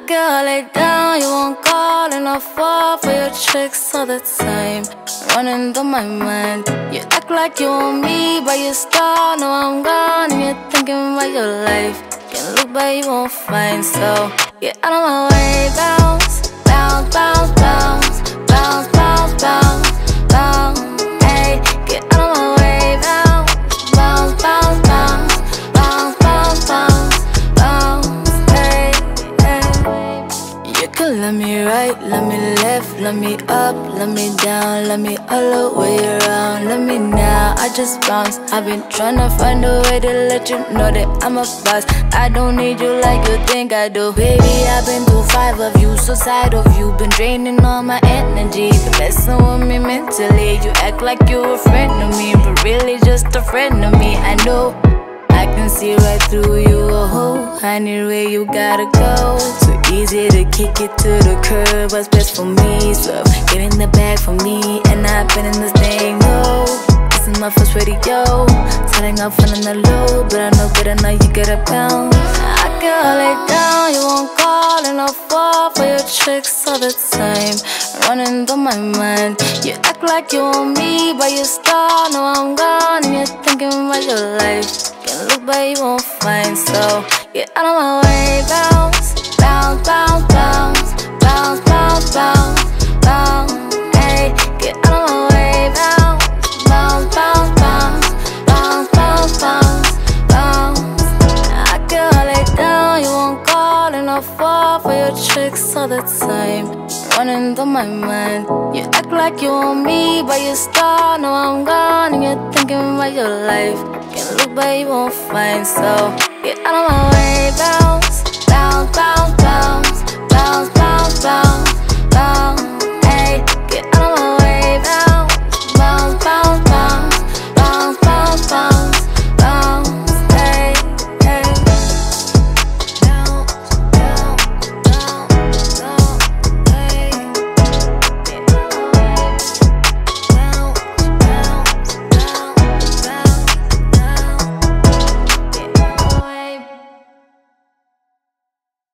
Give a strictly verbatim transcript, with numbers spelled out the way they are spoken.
can hold it down, you won't call and I fall for your tricks all the time. Running through my mind, you act like you want me, but you star. No, I'm gone and you're thinking about your life. Can look but you won't find, so get out of my way. Bounce, bounce, bounce, bounce, bounce, bounce, bounce, bounce. Hey, get out of my way. Bounce, bounce, bounce, bounce, bounce, bounce, bounce, bounce. Hey, hey. You can let me right, let me left, let me up, let me down, let me all the way around. Let me now, I just bounce. I've been tryna find a way to let you know that I'm a boss. I don't need you like you think I do. Baby, I've been through five of you, so tired of you. Been draining all my energy, been messing with me mentally. You act like you a friend of me, but really just a friend of me. I know, I can see right through you. Oh, I need where you gotta go. Too easy to kick it to the curb. What's best for me? Swerve, get in the bag for me, and I've been in this thing. No, this is my first radio. Starting off on the low, but I know better now. You gotta bounce. I can hold it down, you won't call and I'll fall for your tricks all the time. Running through my mind, you act like you want me, but you star. No, I'm gone and you're thinking about your life. Can look but you won't find, so get out of my way. Bounce, bounce, bounce, bounce, bounce, bounce, bounce, bounce. Hey, get out of my way. Bounce, bounce, bounce, bounce, bounce, bounce, bounce, bounce. I can hold it down, you won't call and I'll fall for your tricks all the time. Running through my mind, you act like you want me, but you star. No, I'm gone and you're thinking about your life. Can look but you won't find, so get out of my way. Bounce, bounce, bounce.